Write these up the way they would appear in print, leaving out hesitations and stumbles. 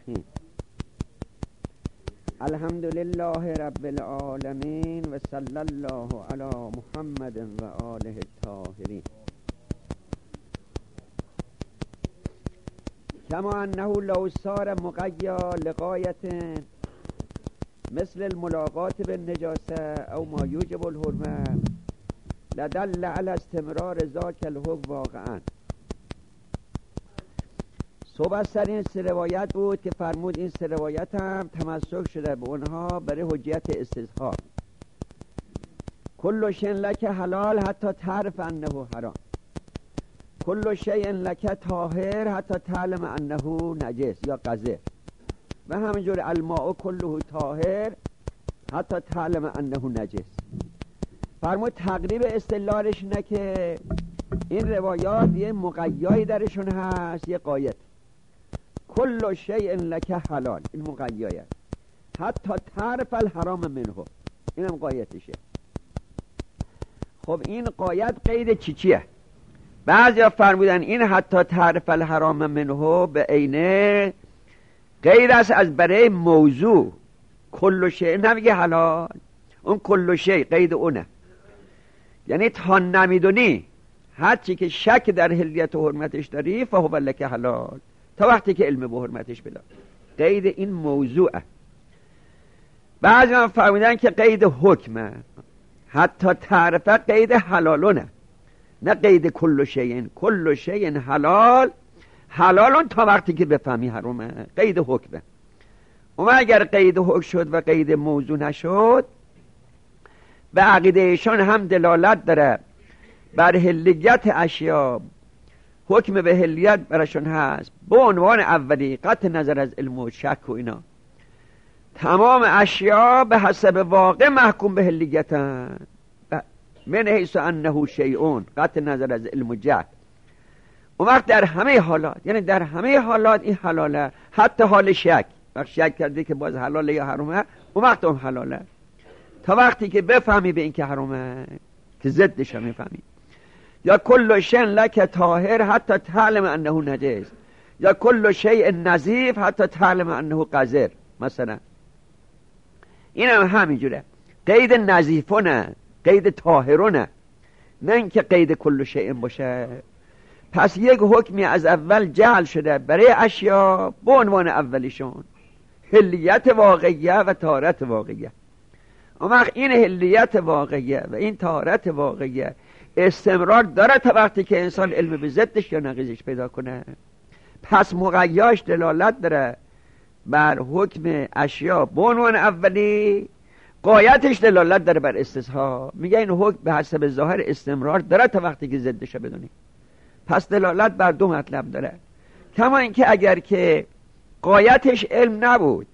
الرحیم. الحمد لله رب العالمین و صلی الله علی محمد و آله الطاهرین. کما انه لو صار مقیا لغایت مثل الملاقات بالنجاسه او ما یوجب الحرمه لدل علی استمرار ذاک الحکم واقعا. صحبت سر این سه روایت بود که فرمود این سه روایت هم تمسک شده به اونها برای حجیت استظهار. کل شیء لک حلال حتی تعرف انه حرام، کل شیء لک طاهر حتی تعلم انه نجس یا قذر، و همینجور الماء کله طاهر حتی تعلم انه نجس. فرمود تقریب استدلالش اینه که این روایات یه مقیایی درشون هست، یه قایت. کل شیء لک حلال، این مقیایی، حتی تعرف الحرام منه، اینم قایتشه. خب این قایت قید چیه؟ بعضیا فرمودن این حتی تعرف الحرام منه به عینه غیر است از برای موضوع. کل شیء نمیگه حلال، اون کل شیء قید اونه، یعنی تا نمیدونی هر چی که شک در حلیت و حرمتش داری فهو لک حلال، تا وقتی که علم به حرمتش بلا. قید این موضوعه. بعضی هم فرمودن که قید حکمه، حتی تعرفه قید حلالونه، نه قید کل شیء. کل شیء حلال، حلالون تا وقتی که بفهمی حرامه، قید حکمه. اما اگر قید حکم شد و قید موضوع نشد، به عقیدهشان هم دلالت داره بر حلیت اشیا، حکم به حلیت برشون هست به عنوان اولی، قطع نظر از علم و شک و اینا. تمام اشیا به حسب واقع محکوم به حلیتن، من حیث انه شیء، قطع نظر از علم و جهل. اون وقت در همه حالات، یعنی در همه حالات این حلاله، حتی حال شک، وقت شک کرده که باز حلاله یا حرامه، اون وقت هم حلاله، تا وقتی که بفهمی به این که حرامه، که ضدش هم میفهمی. یا کل شیء لک طاهر حتی تعلم انه نجس، یا کل شیء نظیف حتی تعلم انه قذر مثلا. این هم همینجوره، قید نظیفونه، قید طاهرونه، نه اینکه قید کل شیء باشه. پس یک حکمی از اول جعل شده برای اشیا به عنوان اولیشون، حلیت واقعیه و طهارت واقعیه. اما این حلیت واقعیه و این طهارت واقعیه استمرار داره تا وقتی که انسان علم به ضدش یا نقیضش پیدا کنه. پس مقیاش دلالت داره بر حکم اشیا به عنوان اولی، قایتش دلالت داره بر استظهار. میگه این حکم به حسب ظاهر استمرار داره تا وقتی که ضدش بدونی. پس دلالت بر دو مطلب داره. کما اینکه اگر که قایتش علم نبود،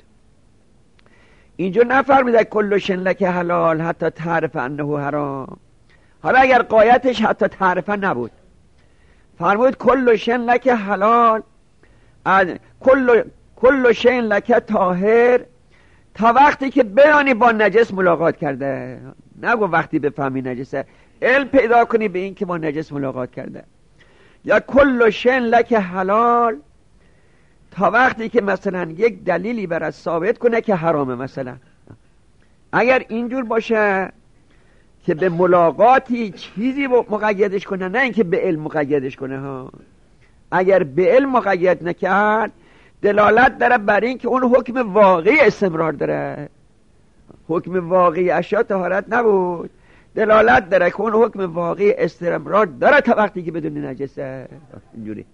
اینجا نفرمیده کل شیء لک حلال حتی تعرف انه حرام. حالا اگر قایتش حتی تعرفه نبود، فرمود کل شیء لک حلال، کل شیء لک طاهر، تا وقتی که بیانی با نجس ملاقات کرده. نگو وقتی بفهمی نجسه، علم پیدا کنی به این که با نجس ملاقات کرده. یا کل شیء لک حلال، تا وقتی که مثلا یک دلیلی برای ثابت کنه که حرامه. مثلا اگر اینجور باشه که به ملاقاتی چیزی مقیدش کنه، نه اینکه به علم مقیدش کنه ها. اگر به علم مقید نکرد، دلالت داره بر این که اون حکم واقعی استمرار داره. حکم واقعی اشیا طهارت نبود، دلالت داره که اون حکم واقعی استمرار داره تا وقتی که بدون نجسه. اینجوری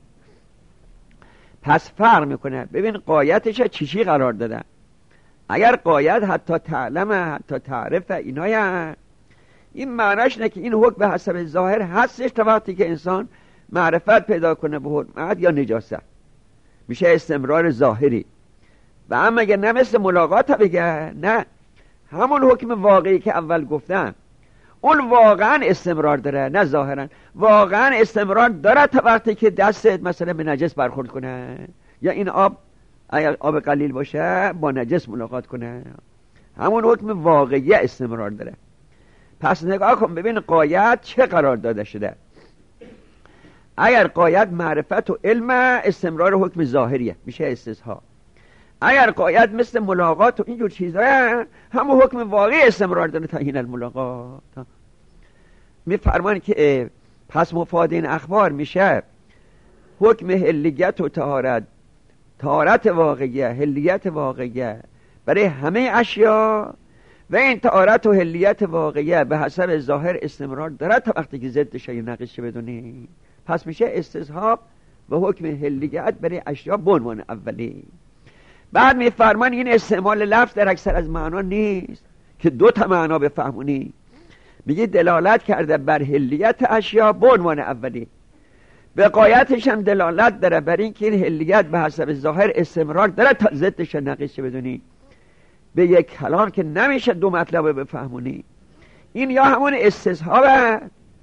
پس فرق میکنه. ببین قایتش چی قرار دادن. اگر قایت حتی تعلم حتی تعرف اینایا، این معنیش نه که این حکم به حسب ظاهر هستش تا وقتی که انسان معرفت پیدا کنه به حرمت یا نجاست، میشه استمرار ظاهری. و اما اگر نه مثل ملاقات بگه، نه، همون حکم واقعی که اول گفتم اون واقعا استمرار داره، نه ظاهرا. واقعا استمرار داره تا وقتی که دستت مثلا به نجس برخورد کنه، یا این آب اگر آب قلیل باشه با نجس ملاقات کنه. همون حکم واقعی استمرار داره. پس نگاه کن ببین قایت چه قرار داده شده. اگر قایت معرفت و علم، استمرار حکم ظاهریه، میشه استظهار. اگر قاید مثل ملاقات و اینجور چیزها همون حکم واقعی استمرار داره تا این الملاقات. میفرمان که پس مفاد این اخبار میشه حکم حلیت و طهارت واقعیه، حلیت واقعیه برای همه اشیا، و این طهارت و حلیت واقعیه به حسب ظاهر استمرار داره تا وقتی که ضدش یا نقیضش بدونی. پس میشه استصحاب و حکم حلیت برای اشیا به عنوان اولی. بعد میفرمان این استعمال لفظ در اکثر از معنا نیست که دو تا معنا بفهمونی. میگه دلالت کرده بر حلیت اشیا به عنوان اولی، وقایتش هم دلالت داره بر این که این حلیت به حسب ظاهر استمرار داره تا ضدش نقیضش بدونی. به یک کلام که نمیشه دو مطلب بفهمونی. این یا همون استصحابه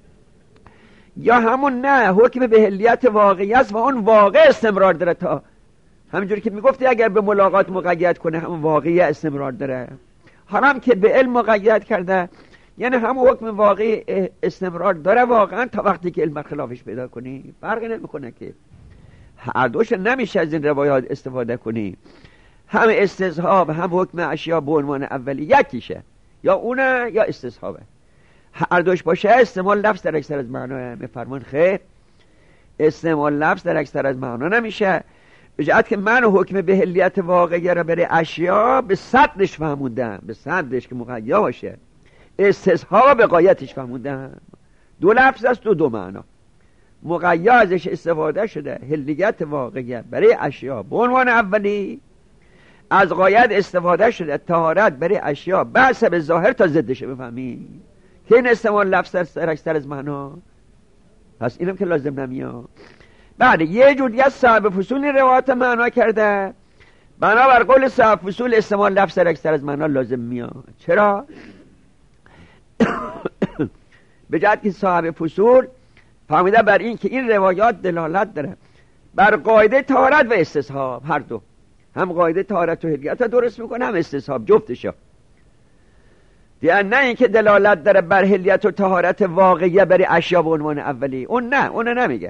یا همون نه حکم به حلیت واقعی است و اون واقع استمرار داره تا همینجوری که میگفتی اگر به ملاقات مقید کنه همون واقعی استمرار داره. حالا که به علم مقید کرده یعنی همون حکم واقعی استمرار داره واقعا تا وقتی که علم خلافش پیدا کنی. فرقی نمیکنه که هر دوش نمیشه از این روایات استفاده کنی. هم استصحاب هم حکم اشیا به عنوان اولی یکیشه، یا اونه یا استصحابه. هر دوش باشه استعمال لفظ در اکثر از معنا. میفرمان خیر استعمال لفظ در اکثر از معنا نمیشه، به جهت که من حکم به حلیت واقعی را برای اشیا به صدش فهموندم، به صدش که مقید باشه. استصحاب به غایتش فهموندم. دو لفظ است و دو معنا. مقید ازش استفاده شده حلیت واقعی برای اشیا به عنوان اولی، از غایت استفاده شده طهارت برای اشیا به حسب ظاهر تا ضدش بفهمی که این استعمال لفظ در اکثر از معنا. پس اینم که لازم نمیاد. بعد یه جور دیگه صاحب فصول روایات معنا کرده، بنابر قول صاحب فصول استعمال لفظ در اکثر از معنا لازم میاد. چرا؟ به جهت که صاحب فصول فهمیده بر این که این روایات دلالت داره بر قاعده طهارت و استصحاب، هر دو، هم قاعده طهارت و حلیت درست میکنه هم استصحاب جفتشو. دیگه نه اینکه دلالت داره بر حلیت و طهارت واقعیه برای اشیا به عنوان اولی، اون نه، اون نمیگه.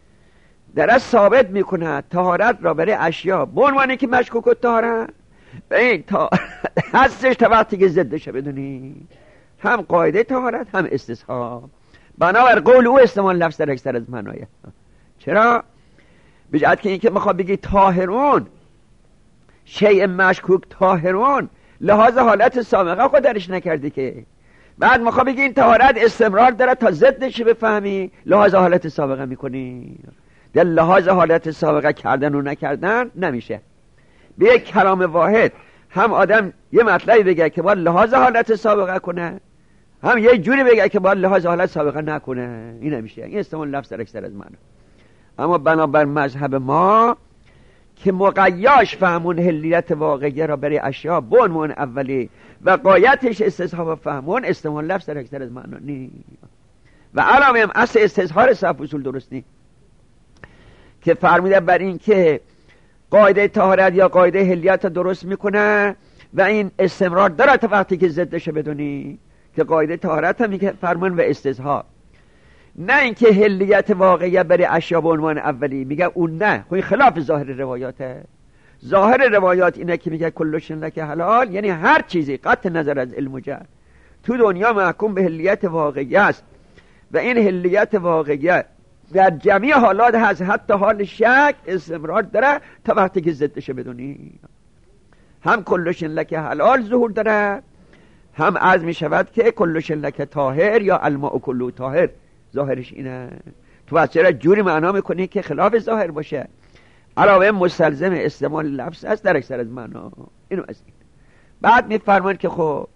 در ثابت میکنه طهارت را برای اشیا به عنوانی که مشکوک و طهارت به این هستش تا وقتی که ضدشه بدونی، هم قاعده طهارت هم استصحاب. بنابر قول او استعمال لفظ در اکثر از معنایه. چرا؟ به جهت که این که میخواد بگی طاهرون شیء مشکوک طاهرون لحاظ حالت سابقه خود درش نکردی که، بعد میخواد بگی این طهارت استمرار داره تا ضدش بفهمی لحاظ حالت سابقه میکنی. در لحاظ حالت سابقه کردن و نکردن نمیشه. به یک کلام واحد هم آدم یه مطلبی بگه که باید لحاظ حالت سابقه کنه، هم یه جوری بگه که باید لحاظ حالت سابقه نکنه. این نمیشه. این استعمال لفظ در اکثر از معنا. اما بنابر مذهب ما که مقیاش فهمون حلیت واقعی را برای اشیا به عنوان اولی و قایتش استصحاب فهمون استعمال لفظ در اکثر از معنا نی. و علاوه هم اصل استظهار صحف اصول درست نی که فرموده بر این که قاعده طهارت یا قاعده حلیت درست میکنه و این استمرار داره تا وقتی که ضدش بدونی، که قاعده طهارت هم میگه فرمان و استظهار، نه اینکه حلیت واقعی برای اشیا به عنوان اولی. میگه اون نه، خب خلاف ظاهر روایاته. ظاهر روایات اینه که میگه کلشن لک حلال، یعنی هر چیزی قطع نظر از علم و جهل تو دنیا محکوم به حلیت واقعی است و این حلیت واقعی در جمعی حالات هست، حتی حال شک استمرار داره تا وقتی که ضدش بدونی. هم کلشن لک حلال ظهور داره، هم عرض می شود که کلشن لک طاهر یا الماء کلو طاهر. ظاهرش اینه. تو بس چرا جوری معنا میکنی که خلاف ظاهر باشه؟ علاوه مستلزم استعمال لفظ است در اکثر از معنا. اینو از این بعد میفرمان که خب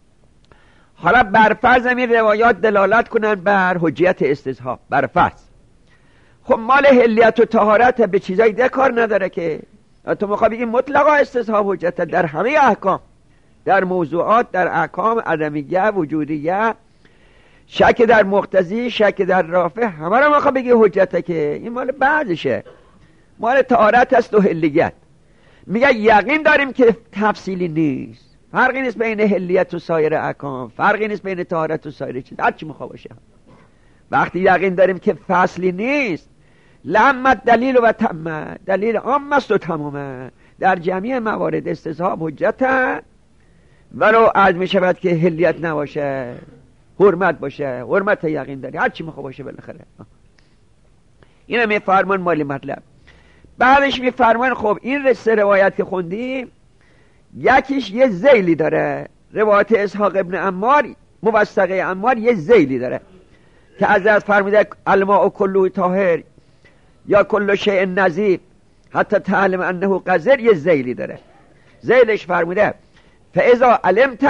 حالا برفرض این روایات دلالت کنن بر حجیت استصحاب، برفرض خب مال حلیت و طهارت به چیزای دیگه کار نداره که تو میخوای بگی مطلقا استصحاب حجت در همه احکام، در موضوعات، در احکام عدمیه وجودیه، شک در مقتضی، شک در رافع، همه رو میخوای بگی حجته که این مال بعضشه، مال طهارت است و حلیت. میگه یقین داریم که تفصیلی نیست، فرقی نیست بین حلیت و سایر احکام، فرقی نیست بین طهارت و سایر چیز، هر چی میخواد باشه. وقتی یقین داریم که فصلی نیست، لمت دلیل و تمه، دلیل عام است و تمامه، در جمعی موارد استصحاب حجت ولو عرض می شود که حلیت نباشه، حرمت باشه، حرمت یقین داری، هر چی میخواد باشه بالاخره. اینو میفرمان مالی مطلب. بعدش میفرمان خب این سه روایت که خوندیم یکیش یه ذیلی داره، روایت اسحاق ابن عمار موثقه عمار یه ذیلی داره که حضرت فرموده الماء کله طاهر یا کل شیء نظیف حتی تعلم انه قذر، یه ذیلی داره. ذیلش فرموده فاذا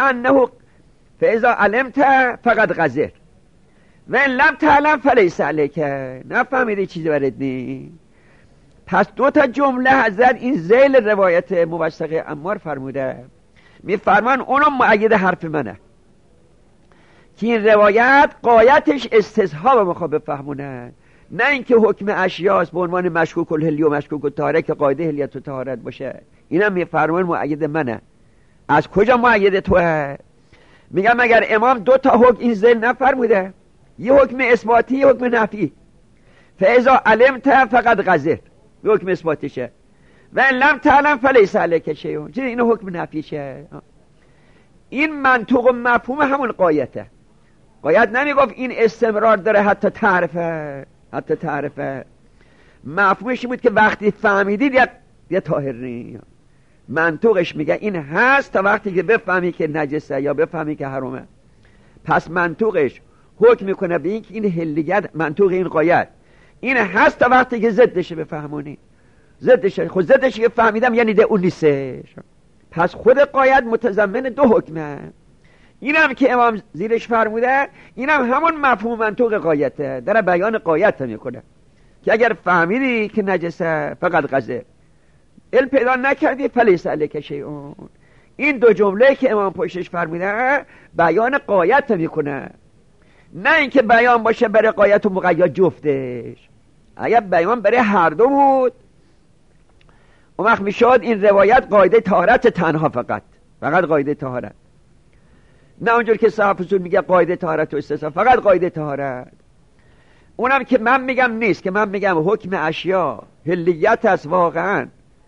علمت فقط قذر و ان لم تعلم فلیس علیک. نفهمیدی چیزی برات نی. پس دو تا جمله حضرت این ذیل روایت موثقه عمار فرموده، میفرمان اونم مؤید حرف منه که این روایت قایتش استصحاب میخواد بفهمونه، نه اینکه حکم اشیاست به عنوان مشکوک الحلی و مشکوک الطهاره که قاعده حلیت و طهارت باشه. اینم میفرمان مؤید منه. از کجا مؤید توه؟ میگم مگر امام دو تا حکم این ذیل نفرموده؟ یه حکم اثباتی یه حکم نفی. فاذا علمت فقط قذر حکم اثباتیشه و ان لم تعلم فلیس علیک شیء، این حکم نفیشه. این منطوق و مفهوم همون قایته. قایت نمیگفت این استمرار داره حتی تعرفه. مفهومش بود که وقتی فهمیدید یه طاهر نی. منطوقش میگه این هست تا وقتی که بفهمی که نجسه یا بفهمی که حرامه. پس منطوقش حکم میکنه به این که این حلیت، منطوق این قایت این هست تا وقتی که ضدش بفهمونی. خود ضدش که فهمیدم یعنی ده اون نیستش. پس خود قایت متضمن دو حکمه. اینم که امام زیرش فرموده اینم همون مفهوم منطوق قایته، داره بیان قایت میکنه که اگر فهمیدی که نجسه فقط قذر، علم پیدا نکردی فلیس علیک شیء. این دو جمله که امام پشتش فرموده بیان قایت میکنه، نه اینکه بیان باشه برای قایت و مقید جفتش. اگر بیان برای هر دو بود اون وقت میشد این روایت قاعده طهارت تنها، فقط قاعده طهارت، نه اونجور که صاحب اصول میگه قاعده طهارت و استثناء، فقط قاعده طهارت. اونم که من میگم نیست، که من میگم حکم اشیا حلیت است واقعا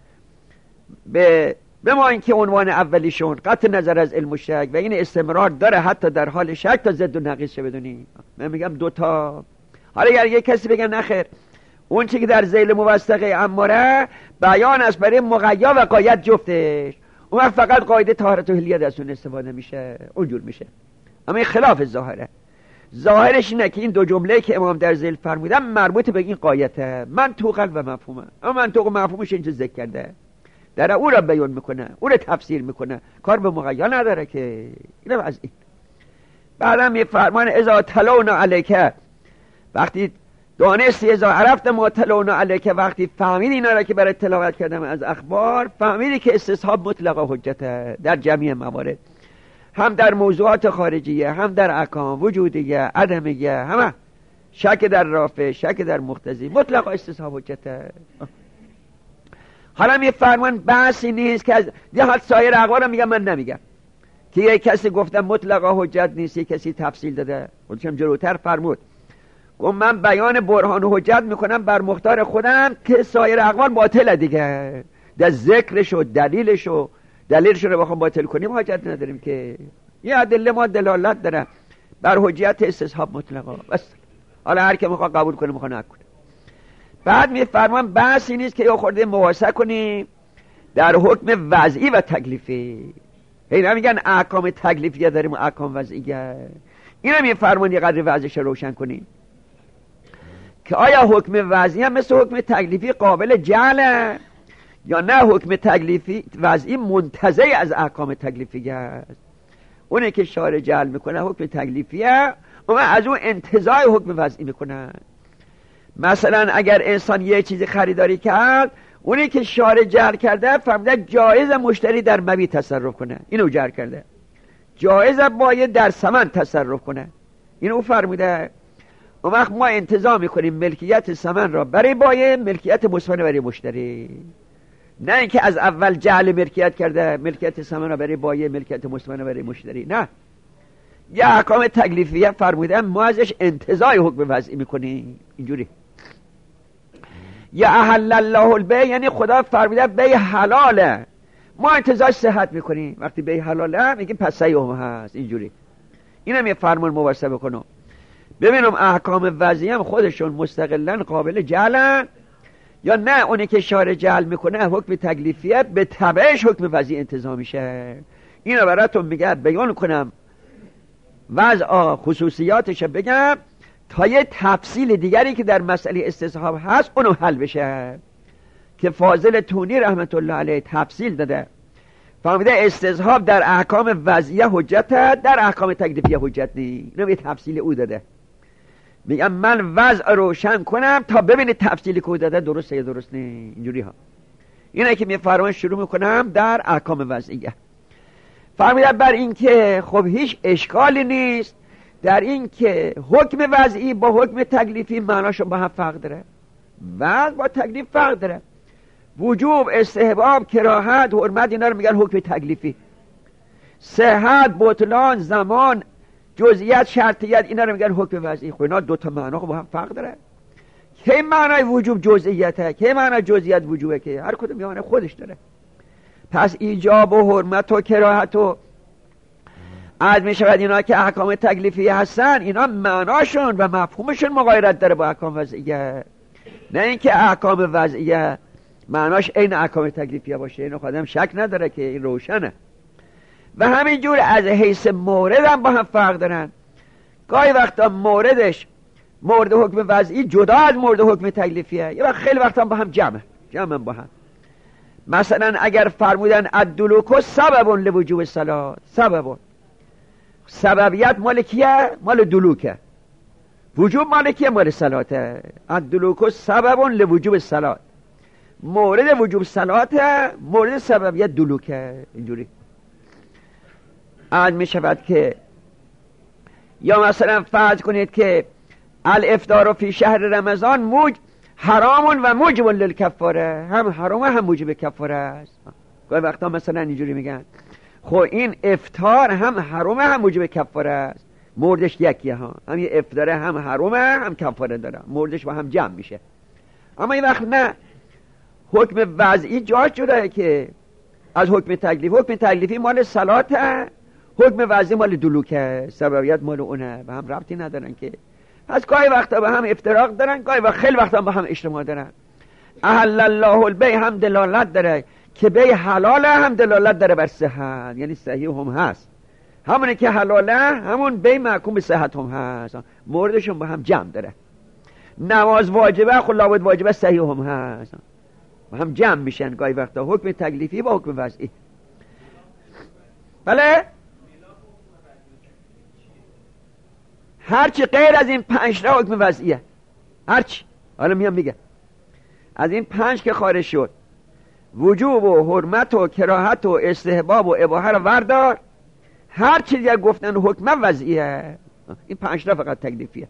به ما اینکه عنوان اولیشون قطع نظر از علم و شک و این استمرار داره حتی در حال شک تا ضد و نقیض شه بدونی. من میگم دوتا. حالا اگر یک کسی بگه نخیر اون چی که در ذیل موثقه عماره بیان است برای مقید و قایت جفتش، اون فقط قاعده طهارت و حلیت از اون استفاده میشه، اونجور میشه. اما این خلاف ظاهره. ظاهرش اینه که این دو جمله که امام در ذیل فرمودن مربوط به این قایته، منطوقا و مفهومه. اما منطوق و مفهومش اینجا ذکر کرده، در او را بیان میکنه، او را تفسیر میکنه، کار به مقید نداره که. اینم از این. بعدم میفرمان اذا تلونا علیک، وقتی دانستی، اذا عرفت ما تلونا علیک، وقتی فهمیدی اینا را که برای تلاوت کردم از اخبار، فهمیدی که استصحاب مطلقه حجته در جمعی موارد، هم در موضوعات خارجیه، هم در احکام وجودیه عدمیه، همه شک در رافع، شک در مقتضی، مطلقه استصحاب حجته. حالا میفرمان بحثی نیست که از دیگه سایر اقوال میگم، من نمیگم که یک کسی گفتم مطلقه حجت نیست، یک کسی تفصیل داده، خودشم جلوتر فرمود گفت من بیان برهان و حجت میکنم بر مختار خودم که سایر اقوال باطله دیگه، در ذکرش و دلیلش رو بخوام باطل کنیم حاجت نداریم که یه ادله ما دلالت داره بر حجت استصحاب مطلقه بس. حالا هر که میخواد قبول کنه میخواد نکنه. بعد میفرمان بحثی نیست که یه خورده مواسه کنیم در حکم وضعی و تکلیفی. هی میگن احکام تکلیفیه داریم و احکام وضعیه. اینا میفرمان یه قدر وضعش روشن کنیم که آیا حکم وضعی هم مثل حکم تکلیفی قابل جعله یا نه حکم تکلیفی وضعی منتزع از احکام تکلیفیه است. اونه که شارع جعل میکنه حکم تکلیفیه، اون از اون انتزاع حکم وضعی میکنه. مثلا اگر انسان یه چیزی خریداری کرد، اونی که شارع جعل کرده فهمیده جایز مشتری در مبیع تصرف کنه، اینو جعل کرده. جایز باید در ثمن تصرف کنه، اینو فرموده. اون وقت ما انتزاع میکنیم ملکیت ثمن را برای بایع، ملکیت مثمن برای مشتری. نه اینکه از اول جعل ملکیت کرده، ملکیت ثمن را برای بایع، ملکیت مثمن برای مشتری. نه، یه احکام تکلیفیه فرموده ما ازش انتزاع حکم وضعی میکنیم اینجوری. یا احل الله البیع یعنی خدا فرموده بیع حلاله، ما انتظار صحت میکنیم، وقتی بیع حلاله میگیم پس صحیح هم هست. اینجوری اینم یه فرمان مبارزه بکنم. ببینم احکام وضعی هم خودشون مستقلا قابل جعلن یا نه اونی که شارع جعل میکنه حکم تکلیفیه به تبعش حکم وضعی انتظام میشه. اینو براتون میگه بیان کنم وضع خصوصیاتش بگم تا یه تفصیل دیگری که در مسئله استصحاب هست اونو حل بشه که فاضل تونی رحمت الله علیه تفصیل داده. فهمیده استصحاب در احکام وضعیه حجت، در احکام تکلیفیه حجت نی. اینو یه تفصیل او داده. میگم من وضع روشن کنم تا ببینید تفصیلی که داده درسته یا درست نی. اینجوری ها. اینه که فرمان شروع میکنم در احکام وضعیه. فهمیده بر این که خب هیچ اشکالی نیست در این که حکم وضعی با حکم تکلیفی معناشون با هم فرق داره. وضع با تکلیف فرق داره. وجوب، استحباب، کراهت، حرمت اینا رو میگن حکم تکلیفی. صحت، بطلان، زمان، جزئیات، شرطیت اینا رو میگن حکم وضعی. خب اینا دو تا معنا با هم فرق داره. که معنای وجوب جزئیاته، که معنای جزئیات وجوبه، که هر کدوم معنی خودش داره. پس ایجاب و حرمت و کراهت و عد می شود اینا که احکام تکلیفی هستن اینا معناشون و مفهومشون مغایرت داره با احکام وضعیه. نه اینکه احکام وضعیه معناش عین احکام تکلیفیه باشه. اینو خودم شک نداره که این روشنه. و همینجور از حیث مورد هم با هم فرق دارن. گاهی وقتا موردش مورد حکم وضعی جدا از مورد حکم تکلیفیه، یه وقت خیلی وقتا با هم جمع با هم. مثلا اگر فرمودن الدلوک سبب لوجوب الصلاة، سببیت مال کیه؟ مال دلوکه. وجوب مال کیه؟ مال صلاته. الدلوک سبب لوجوب الصلاة، مورد وجوب صلاته، مورد سببیت دلوکه. اینجوری عد می شود که یا مثلا فرض کنید که الافطار فی شهر رمضان حرام و موجب للکفاره، هم حرامه هم موجب کفاره است. گاهی وقتا مثلا اینجوری میگن خب این افطار هم حرامه هم موجب کفاره است. موردش یکیه ها، هم یه افطاره هم حرامه هم کفاره داره، موردش با هم جمع میشه. اما این وقت نه، حکم وضعی جاش جداه که از حکم تکلیف. حکم تکلیفی مال صلاته، حکم وضعی مال دلوکه، سببیت مال اونه، به هم ربطی ندارن که. پس گاهی وقتا به هم افتراق دارن، گاهی وقت خیلی وقتا به هم اجتماع دارن. احل الله البیع هم دلالت داره که بیع حلاله، هم دلالت داره بر صحت، یعنی صحیح هم هست. همونه که حلاله همون بیع محکوم به صحت هم هست، موردشون با هم جمع داره. نماز واجبه خب لابد واجبه صحیح هم هست، با هم جمع میشن گاهی وقتا حکم تکلیفی با حکم وضعی. بله هرچی غیر از این 5 تا حکم وضعیه، هرچی. حالا میام میگه از این 5 که خارج شد، وجوب و حرمت و کراهت و استحباب و اباحه رو وردار، هر چی دیگه گفتن حکم وضعیه. این 5 تا فقط تکلیفیه.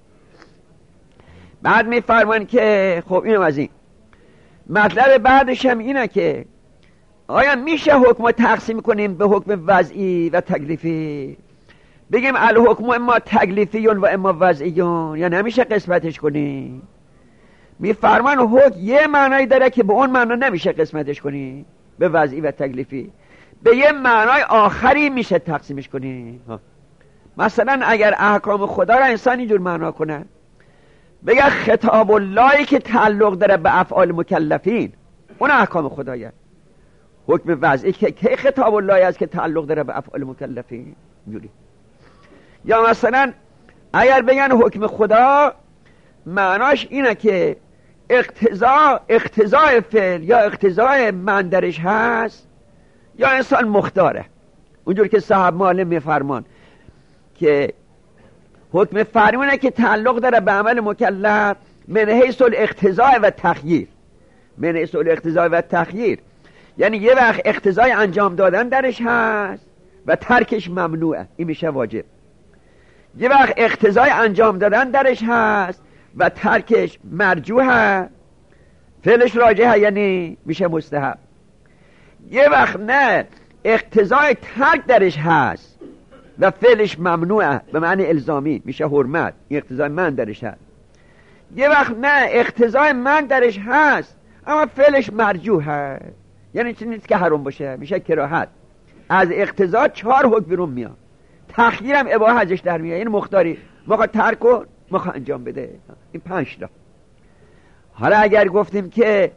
بعد میفرمان که خب اینم از این مطلب بعدش هم اینه که آیا میشه حکم رو تقسیم کنیم به حکم وضعی و تکلیفی؟ بگیم الحکم اما تکلیفیون و اما وضعیون، یا نمیشه قسمتش کنیم؟ میفرمان حکم یه معنایی داره که به اون معنا نمیشه قسمتش کنیم به وضعی و تکلیفی، به یه معنای آخری میشه تقسیمش کنیم. مثلا اگر احکام خدا را انسان اینجور معنا کنه، بگه خطاب اللهی که تعلق داره به افعال مکلفین، اون احکام خدایه. حکم وضعی که خطاب اللهی است که تعلق داره به افعال مکلفین، اینجوری. یا مثلا اگر بگن حکم خدا معناش اینه که اقتضای فعل یا اقتضای من درش هست، یا انسان مختاره. اونجور که صاحب معلم میفرمان که حکم فرمونه که تعلق داره به عمل مکلف من حیث الاقتضاء و تخییر. من حیث الاقتضاء و تخییر یعنی یه وقت اقتضای انجام دادن درش هست و ترکش ممنوعه، این میشه واجب. یه وقت اقتضای انجام دادن درش هست و ترکش مرجوحه، فعلش راجحه، یعنی میشه مستحب. یه وقت نه، اقتضای ترک درش هست و فعلش ممنوعه به معنی الزامی، میشه حرمت، این اقتضای من درش هست. یه وقت نه اقتضای من درش هست اما فعلش مرجوح هست، یعنی چیزی نیست که حرام باشه، میشه کراهت. از اقتضا 4 حکم بیرون میاد، تخییرم اباحه ازش در میاد. این مختاری موقع ترک کن موقع انجام بده. این 5 تا. حالا اگر گفتیم که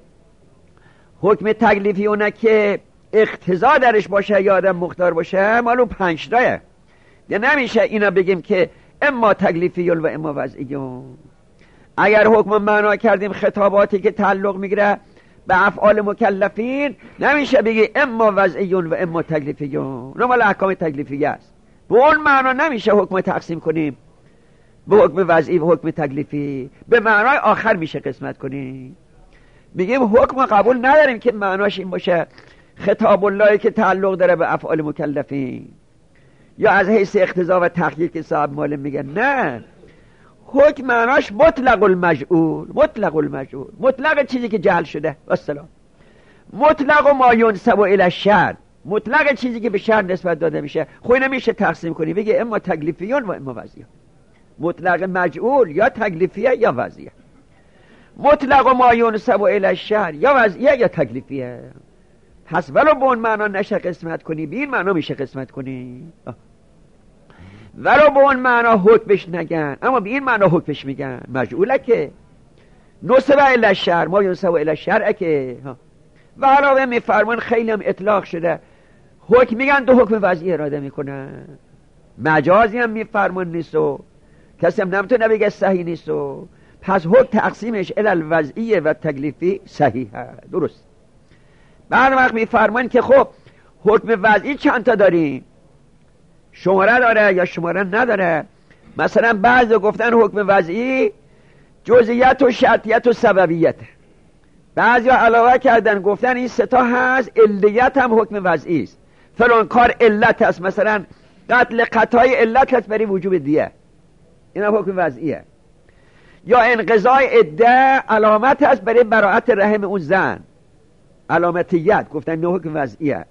حکم تکلیفی اونه که اقتضا درش باشه یا آدم مختار باشه، معلوم 5 تایه. نمیشه اینا بگیم که اما تکلیفی و اما وضعی. اگر حکم معنا کردیم خطاباتی که تعلق میگیره به افعال مکلفین، نمیشه بگی اما وضعی و اما تکلیفی، نه مال احکام تکلیفی است. به اون معنا نمیشه حکم تقسیم کنیم به حکم وضعی و حکم تکلیفی، به معنای آخر میشه قسمت کنیم. میگیم حکم قبول نداریم که معناش این باشه خطاب الله که تعلق داره به افعال مکلفین یا از حیث اقتضا و تحقیق که صاحب مالم میگن. نه، حکم معناش مطلق المجعول. مطلق المجعول، مطلق چیزی که جعل شده. والسلام. مطلق و ما ینسب الی الشرع، مطلق چیزی که به شرع نسبت داده میشه. خب نمیشه تقسیم کنی بگی اما تکلیفیون و اما وضعیه. مطلق مجعول یا تکلیفیه یا وضعیه. مطلق و ما ینسب الی الشرع یا وضعیه یا تکلیفیه. پس ولو به اون معنا نشه قسمت کنی، به این معنا میشه قسمت کنی. ولو به اون معنا حکمش نگن اما به این معنا حکمش میگن. مجعوله که نسب الی الشرع، ما ینسب الی الشرع که. و علاوه میفرمان خیلی هم اطلاق شده، حکم میگن دو حکم وضعی اراده میکنن. مجازی هم میفرمان نیست و کسی هم نمیتونه بگه صحیح نیست و پس حکم تقسیمش الی الوضعی و تکلیفی صحیحه، درست. بعد وقت میفرمان که خب حکم وضعی چند تا داریم، شماره داره یا شماره نداره. مثلا بعضی گفتن حکم وضعی جزئیت و شرطیت و سببیت، بعضی علاوه کردن گفتن این 3 تا هست، علیت هم حکم وضعی است، فلان کار علت است، مثلا قتل خطای علت است برای وجوب دیه، این هم حکم وضعیه. یا انقضای عده علامت است برای براءت رحم اون زن، علامتیت، گفتن نه حکم وضعیه.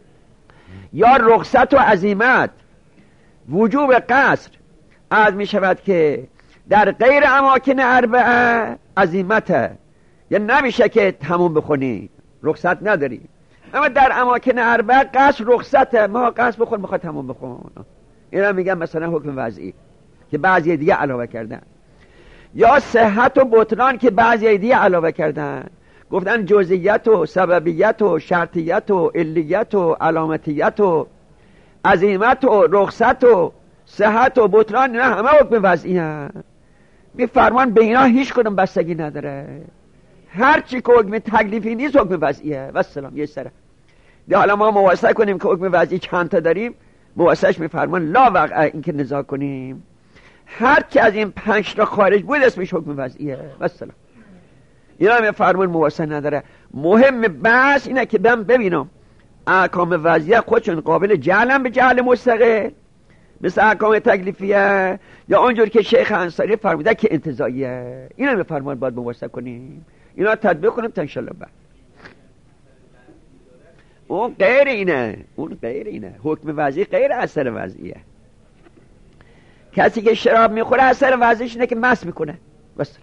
یا رخصت و عزیمت، وجوب قصر از می شود که در غیر اماکن اربعه عزیمته، یعنی نمیشه که تموم بخونی، رخصت نداری، اما در اماکن اربعه قصر رخصته، ما قصر بخون میخواد تموم بخون. اینا میگن مثلا حکم وضعی که بعضی دیگه علاوه کردن. یا صحت و بطلان که بعضی دیگه علاوه کردن، گفتن جزئیت و سببیت و شرطیت و علیت و علامتیت و عزیمت و رخصت و صحت و بطلان، نه همه حکم وضعی هم. میفرمان به اینا هیچ کدوم بستگی نداره، هر چی که حکم تکلیفی نیست حکم وضعیه. والسلام. یه سره حالا ما مواسطه کنیم که حکم وضعی چند تا داریم، مواسطهش میفرمان لا وقع این که نزاع کنیم، هر چی از این 5 تا خارج بود اسمش حکم وضعیه. والسلام. اینا میفرمان مواسطه نداره. مهم بحث اینه که ببینم احکام وضعیه خودشون قابل جعلن به جعل مستقل مثل احکام تکلیفیه، یا اونجور که شیخ انصاری فرموده که انتزاعیه. اینا میفرمان باید مواسطه کنیم، اینا تطبیق کنیم تا انشالله بعد. اون غیر اینه، اون غیر اینه. حکم وضعی غیر اثر وضعیه. کسی که شراب میخوره اثر وضعیش اینه که مست میکنه. بس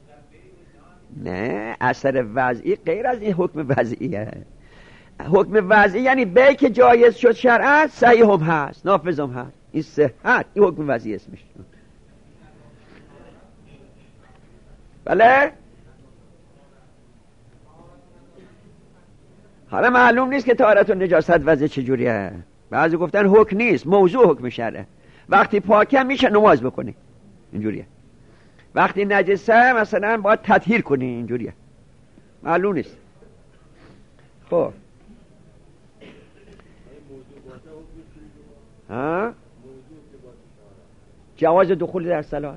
نه، اثر وضعی غیر از این حکم وضعیه. حکم وضعی یعنی بی که جایز شد شرعا صحیح هم هست، نافذ هم هست، این صحت، این حکم وضعی اسمش. بله. حالا معلوم نیست که طهارت و نجاست وضع چجوریه. بعضی گفتن حکم نیست، موضوع حکم شرعه. وقتی پاکه میشه نماز بکنی، اینجوریه. وقتی نجسه مثلا باید تطهیر کنی، اینجوریه. معلوم نیست. خب ها، جواز دخول در صلات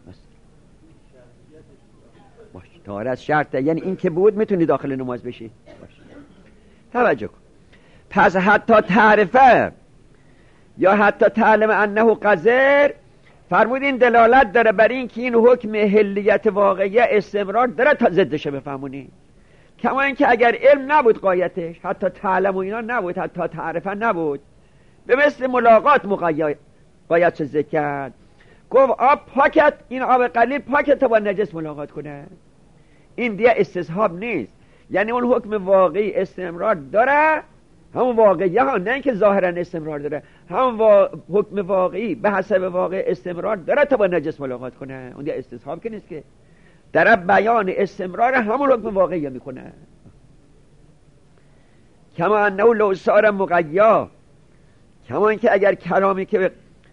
باش، طهارت شرطه، یعنی این که بود میتونی داخل نماز بشی. باش توجه کن. پس حتی تعرفه یا حتی تعلم انه قذر، فرمودین دلالت داره بر این که این حکم حلیت واقعیه استمرار داره تا ضدش بفهمونی. کما این که اگر علم نبود قایتش، حتی تعلم و اینا نبود، حتی تعرفه نبود، به مثل ملاقات قایت ذکر کرد. گفت آب پاکت، این آب قلیل پاکت با نجس ملاقات کنه. این دیگه استصحاب نیست، یعنی اون حکم واقعی استمرار داره، همون واقعیه ها، نه اینکه ظاهرا استمرار داره، همون حکم واقعی به حسب واقع استمرار داره تا با نجس ملاقات کنه. اون دیگه استصحاب که نیست، که در بیان استمرار همون حکم واقعی میکنه. کما انه لو صار مقیا، کما اینکه اگر کلامی که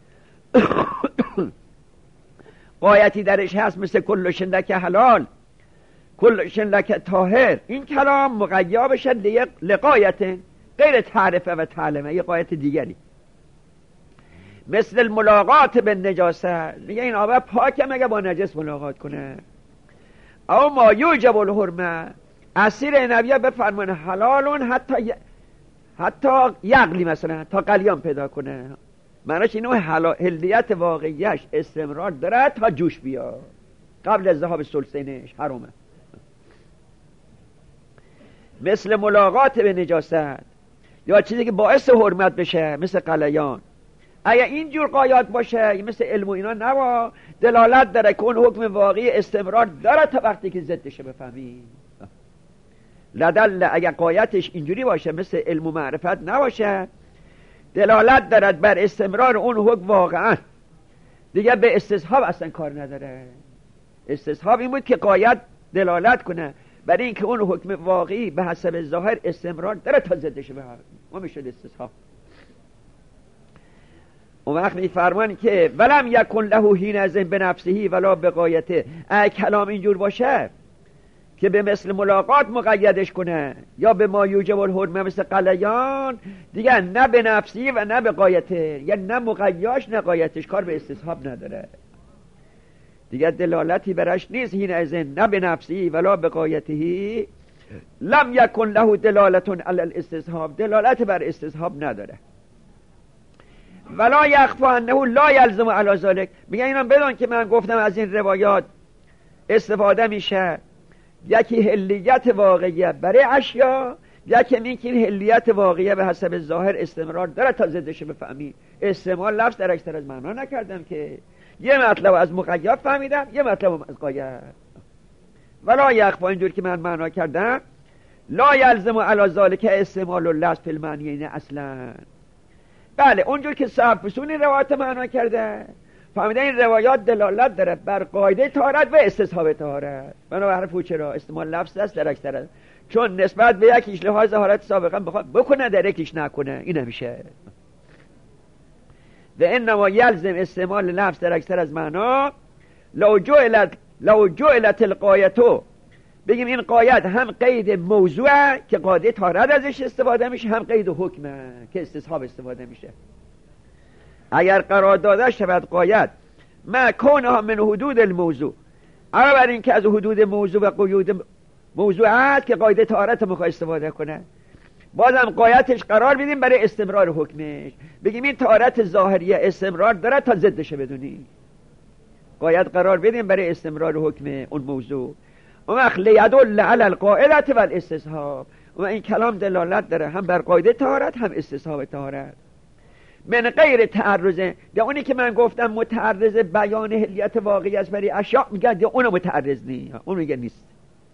قایتی درش هست، مثل کل شندک حلال، کل شندک طاهر، این کلام مقیا بشه لقایت غیر تعرفه و تعلمه، یه قایت دیگری، مثل الملاقات به نجاسه، میگه این آب پاکه مگه با نجس ملاقات کنه. او ما یوجب الحرمه، اسیر نبیه بفرمان حلالون حتی یقلی، مثلا تا قلیان پیدا کنه. معناش اینو حلیت واقعیش استمرار داره تا جوش بیا، قبل از ذهاب ثلثینش حرامه. مثل ملاقات به نجاست یا چیزی که باعث حرمت بشه، مثل قلیان. اگه اینجور قایات باشه مثل علم و اینا نوا، دلالت داره که اون حکم واقعی استمرار داره تا وقتی که ضدشه بفهمی. لدل اگه قایتش اینجوری باشه مثل علم و معرفت نباشه، دلالت دارد بر استمرار اون حکم واقعا، دیگه به استصحاب اصلا کار نداره. استصحاب این بود که قایت دلالت کنه برای اینکه اون حکم واقعی به حسب ظاهر استمرار داره تا ضدشه بفهمی، ما میشد استصحاب. اون وقت میفرمان که ولم یکن له حینئذ بنفسه ولا بغایته، کلام اینجور باشه که به مثل ملاقات مقیدش کنه یا به ما یوجب الحرمه مثل قلیان، دیگه نه به نفسی و نه به قایته، یا نه مقیاش نه قایتش، کار به استصحاب نداره، دیگه دلالتی برش نیست. حینئذ نه به نفسی ولا به قایته لم یکن له دلالتون علی الاستصحاب، دلالت بر استصحاب نداره. ولا یخفی انه لا یلزم علی ذلک، میگه اینم بدون که من گفتم از این روایات استفاده میشه یکی حلیت واقعیه برای اشیا، یکی اینکه این حلیت واقعیه به حسب ظاهر استمرار داره تا ضدش بفهمی. استعمال لفظ در اکثر از معنا نکردم که یه مطلب از مقید فهمیدم، یه مطلب از قاید. ولا یخفی اینجور که من معنا کردم، لا یلزم علی ذلک استعمال اللفظ فی المعنیین اصلا. بله اونجور که صاحب فصول این روایات معنا کرده، فهمیده این روایات دلالت داره بر قاعده طهارت و استصحاب طهارت. بنابراین چرا استعمال لفظ است در اکثر، چون نسبت به یکیش لحاظ حالت سابقا بخواد بکنه در یکیش نکنه، این نمیشه. و انما یلزم استعمال لفظ در اکثر از معنا لو جعلت القایتو، بگیم این قایت هم قید موضوعه که قاعده طهارت ازش استفاده میشه، هم قید حکمه که استصحاب استفاده میشه. اگر قرار داده شود قایت ما کونها من حدود الموضوع، علاوه بر این که از حدود موضوع و قیود موضوع هست که قاعده طهارت میخواد استفاده کنه، بازم قایتش قرار بدیم برای استمرار حکمش، بگیم این طهارت ظاهریه استمرار داره تا ضدش بدونی، قایت قرار بدیم برای استمرار حکم اون موضوع. اون وقت لیدل علی القاعده و الاستصحاب، و این کلام دلالت داره هم بر قاعده طهارت هم استصحاب طهارت. من غیر تعرض، ده اونی که من گفتم متعرض بیان حلیت واقعی است برای اشیاء، میگن ده اونو متعرض نیست، اون میگه نیست،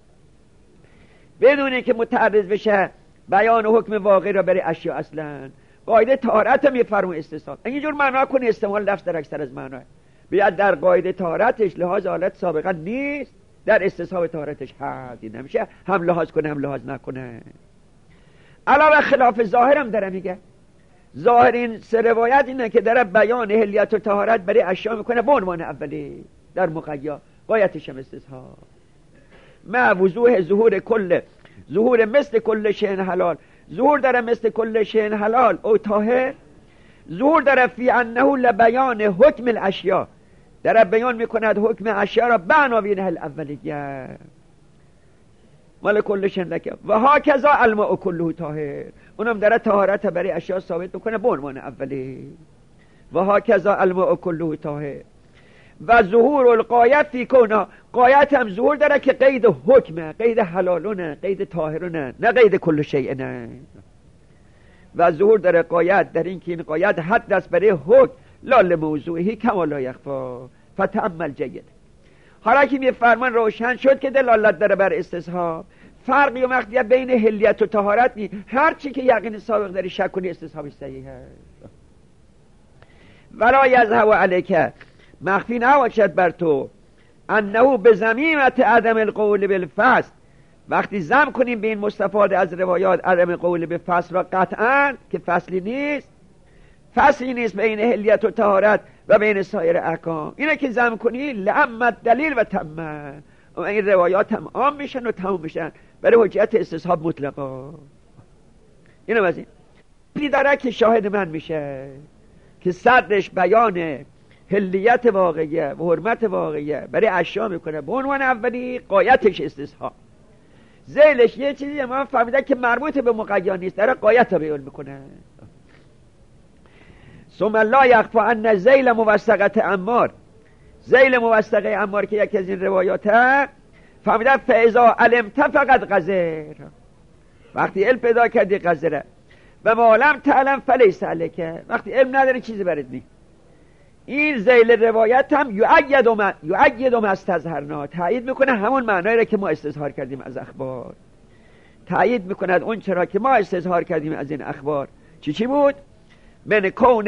بدون که متعرض بشه بیان حکم واقعی را برای اشیاء اصلا. قاعده طهارت هم میفرمون استصحاب، اینجور معنا کنی استعمال لفظ در اکثر از معنا، بیاد در قاعده طهارتش لحاظ حالت سابقا نیست، در استصحاب طهارتش هست، این نمیشه هم لحاظ کنه هم لحاظ نکنه. علاوه خلاف ظاهرم داره میگه، ظاهر این سه روایت اینه که داره بیان حلیت و طهارت برای اشیاء میکنه به عنوان اولی در مقید، قایتش هم استصحاب. ما وضوح ظهور مثل کل شیء حلال، ظهور داره مثل کل شیء حلال او طاهر، ظهور داره فی انه لبیان حکم الاشیاء، داره بیان میکند حکم اشیاء را به عناوین الاولیه، مال کل شیء لک و هاکذا الماء کله طاهر، اونم داره طهارت برای اشیاء ثابت میکنه به عنوان اولی، و هاکذا الماء کله طاهر. و ظهور القایت فی کونه، قایت هم ظهور داره که قید حکمه، قید حلالونه، قید طاهرونه، نه قید کل شیء نه. و ظهور داره قایت در این که این قایت حد است برای حکم لال موضوعی کما لا یخفا فتأمل جید. حالا که میفرمان روشن شد که دلالت داره بر استصحاب، فرقی و مخفیت بین حلیت و طهارت نیست. هر چی که یقین سابق داری شک کنی استصحابش صحیح هست. ولا یذهب علیک، مخفی نباشد بر تو، انه به ضمیمت عدم القول بالفصل، وقتی ضم کنیم به این مستفاد از روایات عدم قول به فصل را قطعا که فصلی نیست بین حلیت و طهارت و بین سایر احکام. اینه که ضم کنی لعمت دلیل و تمه، و این روایات هم عام میشن و تمام میشن برای حجت استصحاب مطلقا. اینو از این داره که شاهد من میشه که صدرش بیان حلیت واقعیه و حرمت واقعیه برای اشیا میکنه به عنوان اولی، قایتش استصحاب. ذیلش یه چیزی ما فهمیده که مربوط به مقیا نیست، داره قایت رو بیان میکنه. ثم لا یخفی ان ذیل موثقت عمار، ذیل موثقه عمار که یکی از این روایاته فهمیده فاذا علمت فقط قذر، وقتی علم پیدا کردی قذره و ما لم تعلم فلیس علیک، وقتی علم نداری چیزی برات نیست. این ذیل روایت هم یؤید ما استظهرنا، تایید میکنه همون معنایی را که ما استظهار کردیم از اخبار، تایید میکند اون چرا که ما استظهار کردیم از این اخبار. چی بود؟ من کون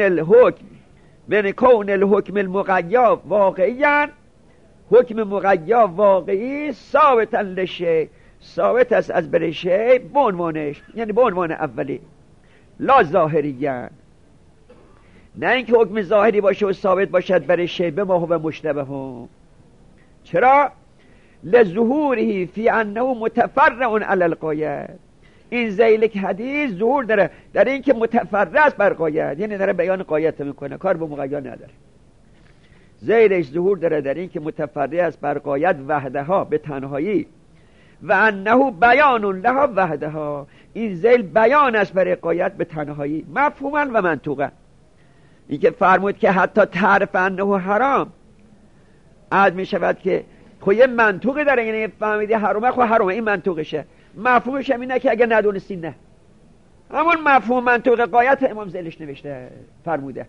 الحکم المقیا واقعیاً، حکم مقیا واقعی ثابتا لشی، ثابت است از بر شی به عنوانش، یعنی به عنوان اولی، لا ظاهریاً، نه اینکه حکم ظاهری باشه و ثابت باشد برای شی به ما و مشتبه هم. چرا؟ لظهوره فی انه متفرع علی القایت، این ذیل حدیث ظهور داره در این که متفرع است بر قایت، یعنی داره بیان قایت میکنه، کار به مقیا نداره. ذیلش ظهور داره در این که متفرع است بر قایت وحدها به تنهایی، و انه بیان لها وحدها، این ذیل بیان است برای قایت به تنهایی، مفهوما و منطوقا. این که فرمود که حتی تعرف انه حرام، عاد می شود که خب یه منطوقی داره، یعنی فهمیدی حرامه، خب حرامه، این منطوقشه. مفهومش هم اینه که اگه ندونستی نه، همون مفهوم منطوق قایت امام ذیلش نوشته، فرموده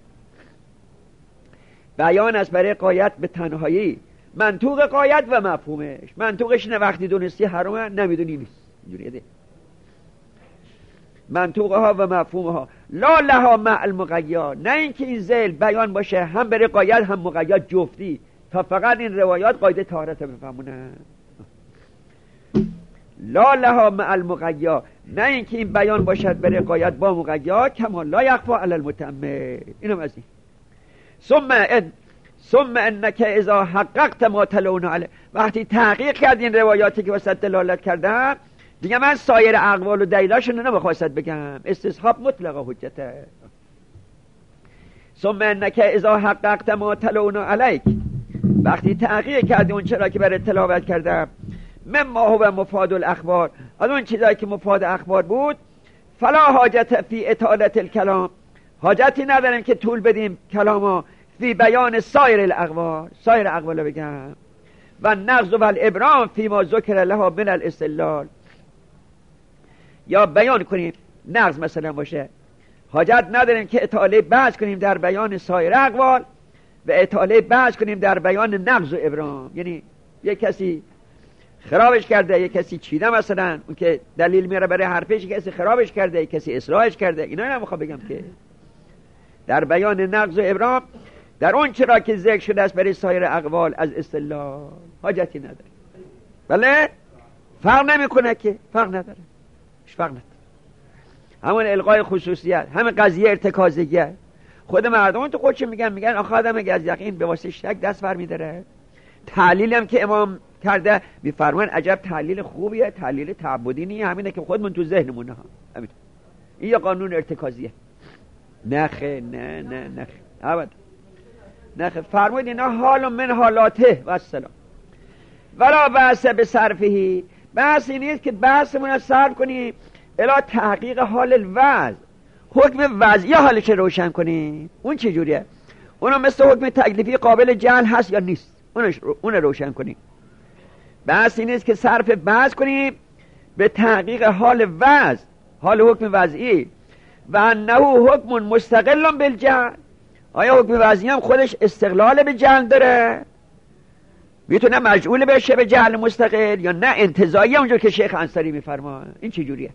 بیان است برای قایت به تنهایی، منطوق قایت و مفهومش. منطوقش نه وقتی دونستی حرامه، نمیدونی نیست، اینجوریه ده. منطوقها و مفهومها لا لها مع المقیا، نه اینکه این ذیل بیان باشه هم برای قایت هم مقیا جفتی، تا فقط این روایات قاعده طهارت بفهمونه. لا لها مع المقیا، نه اینکه این بیان باشد برای قایت با مقیا، کما لا یخفی علی المتأمل. اینم از این. ثم انک اذا حققت ما تلون علی، وقتی تحقیق کرد این روایاتی که واسه دلالت کردن، دیگه من سایر اقوال و دلیلاشون رو نمیخواستم بگم، استصحاب مطلقه حجته. ثم انک اذا حققت ما تلون علیک، وقتی تحقیق کردی اون چرا که برای تلاوت کردم، مما هو مفاد الاخبار، از اون چیزایی که مفاد اخبار بود، فلا حاجت فی اطالت الکلام، حاجتی نداریم که طول بدیم کلامو فی بیان سایر الاقوال، سایر اقوال رو بگم، و نقض و الابرام فی ما ذکر لها من الاستدلال، یا بیان کنیم نقض مثلا باشه، حاجت نداریم که اطاله بحث کنیم در بیان سایر اقوال و اطاله بحث کنیم در بیان نقض و ابرام. یعنی یک کسی خرابش کرده، یک کسی چیده مثلا، اون که دلیل میاره برای حرفش، یک کسی خرابش کرده، یک کسی اصلاحش کرده، اینا نمیخوام بگم که در بیان نقض و ابرام در اون چرا که ذکر شده است برای سایر اقوال از استدلال حاجتی نداره. بله فرق نمیکنه که، فرق نداره، فرق نداره. همون القای خصوصیت، همون قضیه ارتکازیه. خود مردم تو خودش میگن آخه آدم اگه از یقین به واسه شک دست برمی‌داره. تعلیل هم که امام کرده میفرمان عجب تعلیل خوبیه، تعلیل تعبدی نیه، همینه که خودمون تو ذهنمونه ها، همین. این یه قانون ارتکازیه. نخه نه ابدا نخه. فرمود اینا حال من حالاته و السلام ولا بحث به صرفهی، بحث این نیست که بحثمون رو صرف کنیم الا تحقیق حال الوضع، حکم وضعی حالش روشن کنیم. اون چه جوریه؟ اونو مثل حکم تکلیفی قابل جهل هست یا نیست، اون روشن کنیم. بحث این نیست که صرف بحث کنیم به تحقیق حال وضع، حال حکم وضعی، و انه حکم مستقل بالجهل، آیا حکم وضعی هم خودش استقلال به جعل داره؟ میتونه مجعول بشه به جعل مستقل یا نه انتزاعی اونجور که شیخ انصاری میفرماه؟ این چه جوریه؟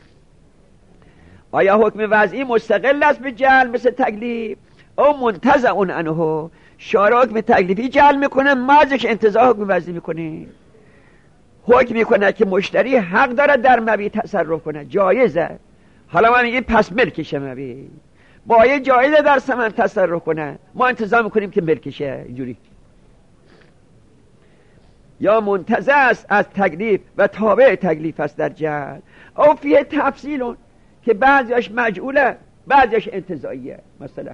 آیا حکم وضعی مستقل است به جعل مثل تکلیف او منتزع عنه؟ شارع حکم تکلیفی جعل میکنه، مازش انتزاع حکم وضعی میکنه. حکم میکنه که مشتری حق داره در مبیع تصرف کنه، جایزه. حالا ما میگیم پس ملکشه مبیع، با جایزه در ثمن تصرف کنه، ما انتزاع میکنیم که ملکشه. اینجوری یا منتزع است از تکلیف و تابع تکلیف است در جعل او فیه تفصیلون که بعضیش مجعوله بعضیش انتزاعیه. مثلا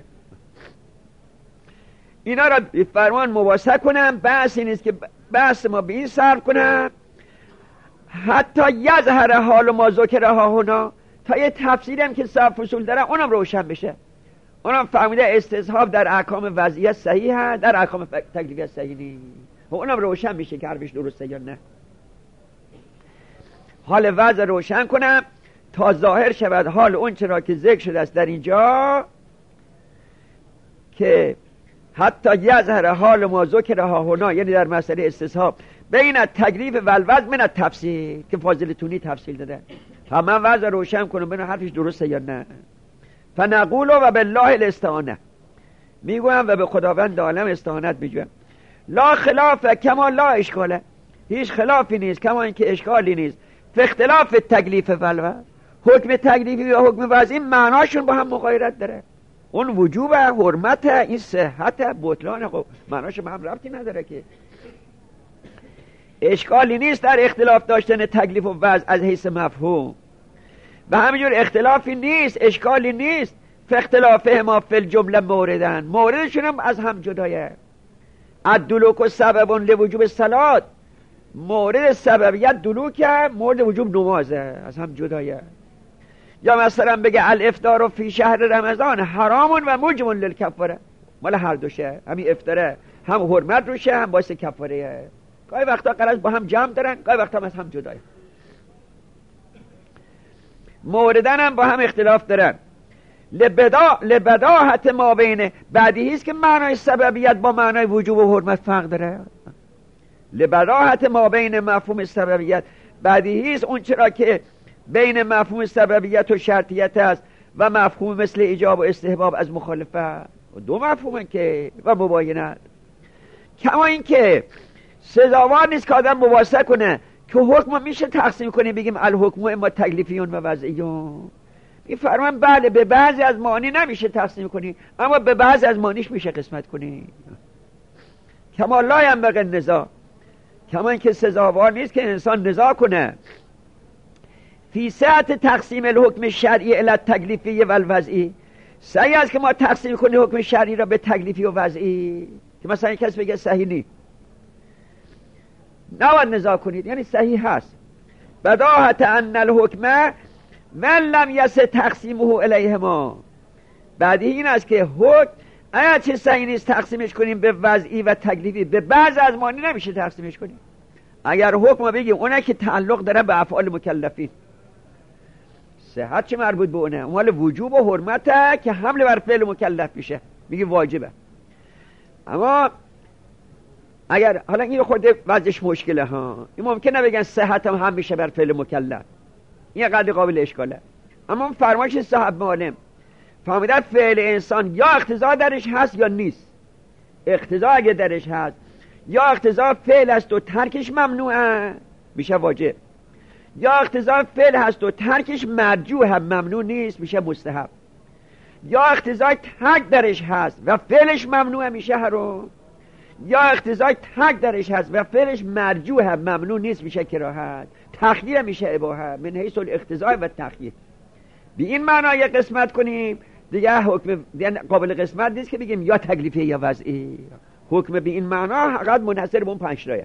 اینا را به فرمان مواسط کنم، بحث این است که بحث ما به این صرف کنم حتی یظهر حال ما ذکرها هنا، تا یه تفسیری هم که صاحب فصول داره اونم روشن بشه. اونم فهمیده استصحاب در احکام وضعیت صحیح هست، در احکام تکلیفیت صحیح نیست. و اونم روشن میشه که حرفش درسته یا نه. حال وضع روشن کنم تا ظاهر شود حال اون چرا که ذکر شده است در اینجا که حتی یظهر حال ما ذکرها هنا، یعنی در مسئله استصحاب بین التکلیف و الوضع من التفصیل که فاضل تونی تفصیل داده. همه وضع روشن کنم ببینم حرفش درسته یا نه. فنقول و بالله الاستعانه، میگویم و به خداوند عالم استعانت میجویم. لا خلاف کما لا اشکاله، هیچ خلافی نیست کما اینکه اشکالی نیست. فی اختلاف تکلیف و الوضع، حکم تکلیفی و حکم وضعی معناشون با هم مغایرت داره. اون وجوب حرمت، این صحت بطلان، خب معناشون با هم ربطی نداره که. اشکالی نیست در اختلاف داشتن تکلیف و وضع از حیث مفهوم، و همینجور اختلافی نیست، اشکالی نیست فی اختلافه ما فی الجمله موردن، موردشون هم از هم جدایه. الدلوک و سبب لوجوب صلات، مورد سببیت دلوکه، مورد وجوب نمازه، از هم جدایه. یا مثلا بگه الافطار فی شهر رمضان حرامون و موجب للکفاره، مال هر دوشه، همین افطاره هم حرمت روشه هم باعث کفاره. گاهی وقتا قرار با هم جمع دارن، گاهی وقتا از هم جدایه. موردن هم با هم اختلاف دارن. لبداهت ما بین بعدی است که معنای سببیت با معنای وجوب و حرمت فرق داره. لبداهت ما بین مفهوم سببیت بعدی است اون چرا که بین مفهوم سببیت و شرطیت است و مفهوم مثل ایجاب و استحباب از مخالفت، دو مفهومن که و مباینت. کما این که سزاوار نیست که آدم مواسطه کنه که حکم میشه تقسیم کنیم بگیم الحکم اما تکلیفیون و وضعیون. میفرمان بله به بعضی از معانی نمیشه تقسیم کنی، اما به بعضی از معانیش میشه قسمت کنی. کما لا ینبغی النزاع، کما این که سزاوار نیست که انسان نزاع کنه فی سعت تقسیم الحکم شرعی الی التکلیفی و الوضعی. صحیح است که ما تقسیم کنیم حکم شرعی را به تکلیفی و وضعی، که مثلا یک کس بگه صحیح نیست، نباید نزاع کنید، یعنی صحیح هست. بداهت ان الحکم من لم یسع تقسیمه الیهما، بعدی این است که حکم اگر چه صحیح نیست تقسیمش کنیم به وضعی و تکلیفی، به بعض از معانی نمیشه تقسیمش کنیم. اگر حکم بگیم اونه که تعلق داره به افعال مکلفین، صحت چه مربوط به اونه، اون وجوب و حرمته که حمل بر فعل مکلف میشه، میگیم واجبه. اما اگر حالا این خود وضعش مشکله ها، این ممکنه بگن صحت هم میشه بر فعل مکلف، این قدر قابل اشکاله. اما فرمایش صاحب معلم فهمیدن فعل انسان یا اقتضا درش هست یا نیست. اقتضا اگه درش هست یا اقتضا فعل است و ترکش ممنوعه میشه واجب، یا اقتضا فعل هست و ترکش مرجوح هم ممنوع نیست میشه مستحب، یا اقتضا ترک درش هست و فعلش ممنوعه میشه حرام، یا اقتضای تک درش هست و فعلش مرجوح هم ممنوع نیست میشه کراهت، تخییر میشه اباحه. من حیث الاقتضای و تخییر به این معنای قسمت کنیم دیگه حکم دیگه قابل قسمت نیست که بگیم یا تکلیفی یا وضعی. حکم به این معنا فقط منحصر به اون 5 تایه.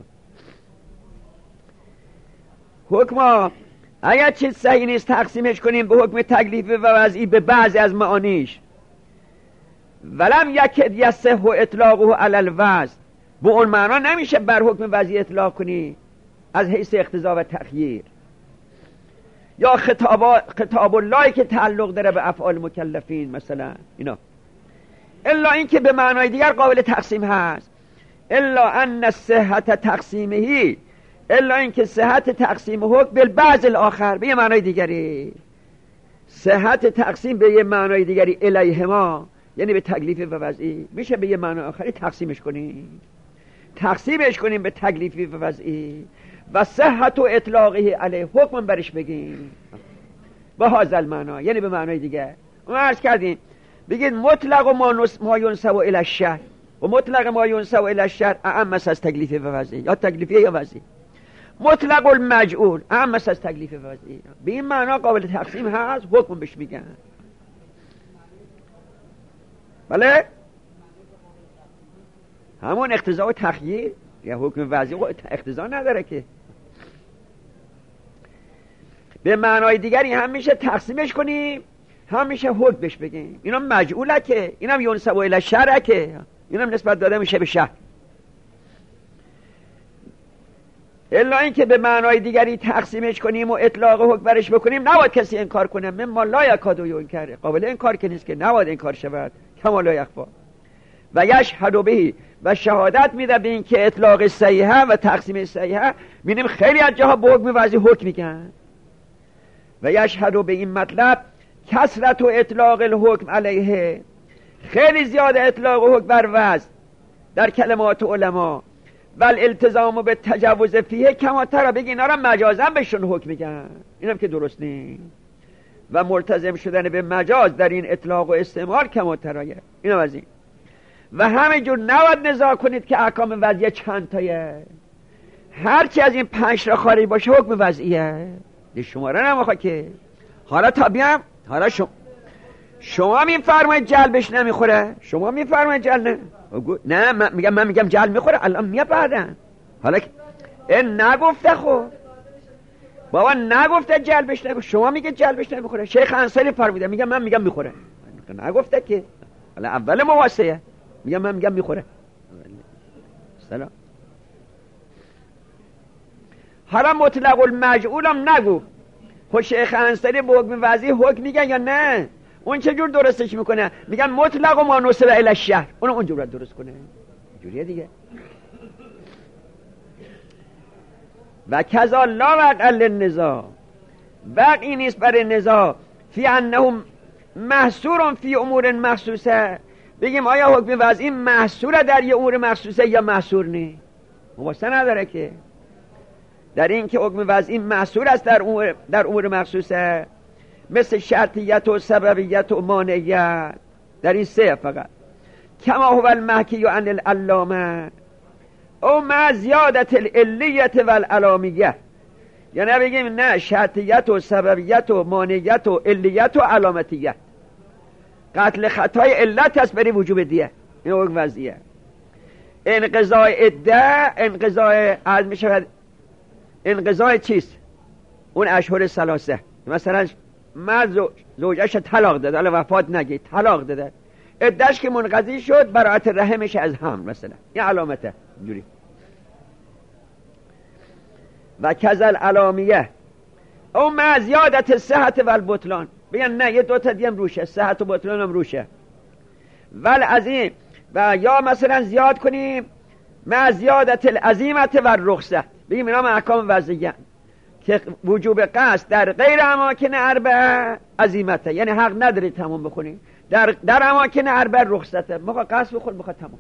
حکم اگر چیز صحیح نیست تقسیمش کنیم به حکم تکلیفی و وضعی به بعضی از معانیش، ولم یکد یصح اطلاقه علی الوضع، به اون معنا نمیشه بر حکم وضعی اطلاق کنی از حیث اقتضا و تخییر. یا خطاب الله که تعلق داره به افعال مکلفین مثلا اینا. الا این که به معنای دیگر قابل تقسیم هست. الا ان صحت تقسیمهی، الا این که صحت تقسیم حکم بالبعض الاخر، به یه معنای دیگری صحت تقسیم به یه معنای دیگری الیهما، یعنی به تکلیف و وضعی، میشه به یه معنای آخری تقسیمش کنیم به تکلیفی و وضعی و صحت و اطلاقی علیه حکم برش بگیم با هذا معنا، یعنی به معنای دیگه. اون عرض کردیم بگید مطلق و ما ینسب الی الشرع، و مطلق ما ینسب الی الشرع اعم از تکلیف و وضعی، یا تکلیفی یا وضعی. مطلق المجعول اعم از تکلیف و وضعی، به این معنا قابل تقسیم هست، حکم بهش میگن. بله همون اقتضا و تخییر، یا حکم وضعی اقتضا نداره که. به معنای دیگری هم میشه تقسیمش کنیم، هم میشه حکم بهش بگیم. اینم مجعوله که، اینم ینسب الی الشرع که، اینم نسبت داده میشه به شرع. الا این که به معنای دیگری تقسیمش کنیم و اطلاق حکم برش بکنیم، نباید کسی انکار کنه. مما لا یکاد ینکر، قابل انکار که نیست، که نباید انکار شود. کما لا یخفی و یشهد به، و شهادت میده به این که اطلاق صحیحه و تقسیم صحیحه. می‌بینیم خیلی از جاها به حکم وضعی حکم میگن. و یشهد به این مطلب کثرت و اطلاق الحکم علیه، خیلی زیاده اطلاق و حکم بر وضع در کلمات علما، بل التزام به تجاوز فیه کما ترى، بگی اینا را مجازا بهشون حکم میگن، اینم که درست نیست. و ملتزم شدن به مجاز در این اطلاق و استعمال کما ترى، اینم از این. و همینجور نباید نزاع کنید که احکام وضعیه چند تایه، هرچی از این 5 را خارج باشه حکم وضعیه. شماره نمیخواد که. حالا تا بیام، حالا شما میفرمایید جلبش نمیخوره، شما میفرمایید جل نه من میگم جل میخوره، الان میاد بعدن. حالا این نگفته، خب بابا نگفته جلبش نمیخوره، شما میگه جلبش نمیخوره. شیخ انصاری فرموده، میگم من میگم میخوره، نگفته که. حالا اول مواسطه من میگم میخوره. سلام. حالا مطلق المجعولم نگو. خود شیخ انصاری به حکم وضعی حکم میگن یا نه؟ اون چجور درستش میکنه؟ میگن مطلق و ما نسب الی الشرع، اون اونجور درست کنه، جوریه دیگه. و کذا لا وقع للنزاع، وقعی نیست برای نزاع فی انهم محصور فی امور مخصوصه، بگیم آیا حکم وضعی محصور در یه امور مخصوصه یا محصور نیست. مواسطه نداره که در این که حکم وضعی محصور است در امور مخصوصه، مثل شرطیت و سببیت و مانعیت، در این 3 فقط. کما هو المحکی عن العلامه او مع زیادت العلیت و العلامیه، یعنی بگیم نه شرطیت و سببیت و مانعیت و علیت و علامتیت، قتل خطای علت است برای وجوب دیه. این حکم وضعیه. انقضای عده، انقضای عرض می شود، انقضای چیست؟ اون اشهر ثلاثه. مثلا مرد زوجش طلاق داده، حالا وفات نگید، طلاق داده، عدهش که منقضی شد، براءت رحمش از هم، مثلا این علامته جوری. و کذل علامیه او مع زیادت صحت و البطلان، بگن نه یه 2 تا دیگه هم روشه، صحت و بطلان هم روشه. ول از این و یا مثلا زیاد کنیم مع زیادت العزیمت و الرخصت، بگیم اینا احکام وضعیه که وجوب قصد در غیر اماکن اربعه عزیمته، یعنی حق نداری تمام بخونی، در اماکن اربعه رخصته، موقع قصد بخون موقع تمام.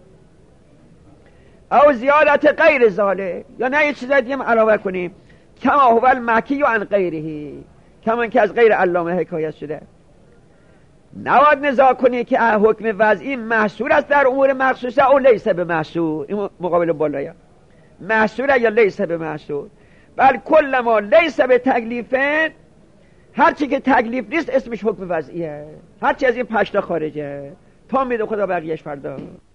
او زیادت غیر ذاله، یا نه یه چیزای دیگه علاوه کنیم، کما هو المحکی عن غیره، کما که از غیر علامه حکایت شده. نباید نزاع کنی که حکم وضعی محصور است در امور مخصوصه او لیس به محصور، این مقابل بالایه، محصور یا لیس به محصور. بل کل ما لیس به تکلیفه، هرچی که تکلیف نیست اسمش حکم وضعیه، هرچی از این 5 تا خارجه. تا میده خدا بقیهش فردا.